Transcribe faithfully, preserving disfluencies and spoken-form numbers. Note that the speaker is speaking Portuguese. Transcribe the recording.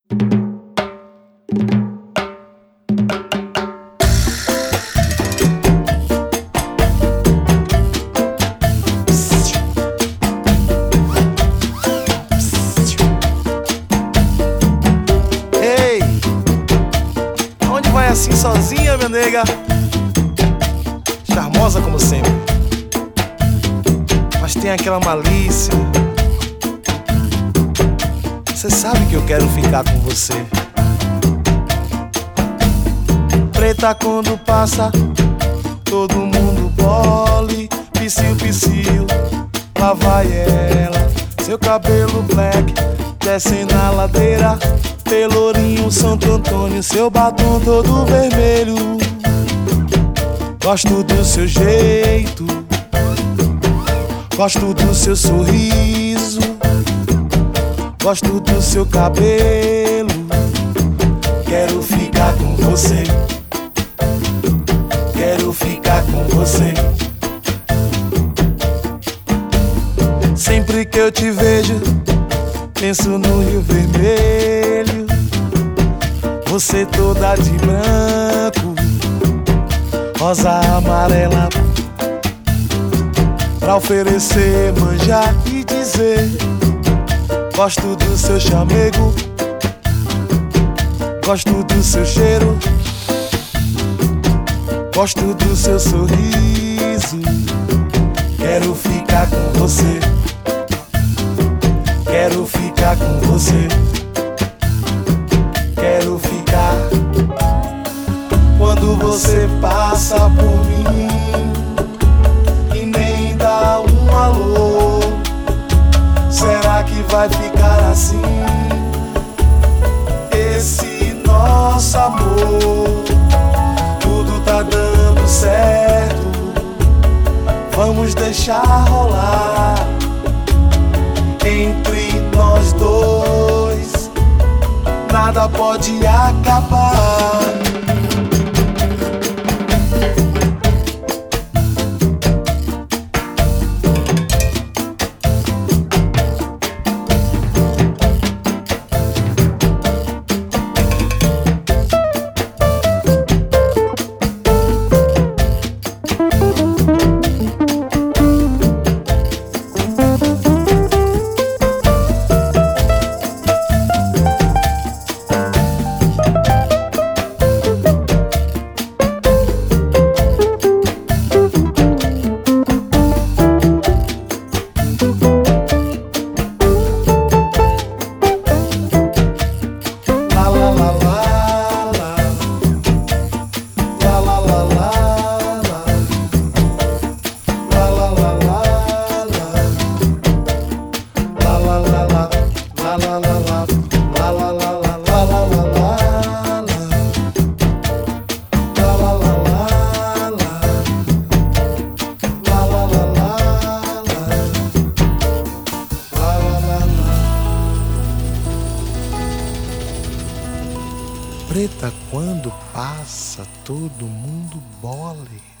Ei, aonde vai assim sozinha, minha nega? Charmosa como sempre, mas tem aquela malícia. Você sabe que eu quero ficar com você. Preta quando passa, todo mundo bole. Psiu, psiu, lá vai ela. Seu cabelo black, desce na ladeira. Pelourinho, Santo Antônio, seu batom todo vermelho. Gosto do seu jeito, gosto do seu sorriso, gosto do seu cabelo. Quero ficar com você, quero ficar com você. Sempre que eu te vejo, penso no Rio Vermelho. Você toda de branco, rosa amarela, pra oferecer, manjar e dizer: gosto do seu chamego, gosto do seu cheiro, gosto do seu sorriso. Quero ficar com você, quero ficar com você, quero ficar. Quando você passa por mim e nem dá um alô, será que vai ficar assim esse nosso amor? Tudo tá dando certo, vamos deixar rolar entre nós dois, nada pode acabar. Preta quando passa, todo mundo bole.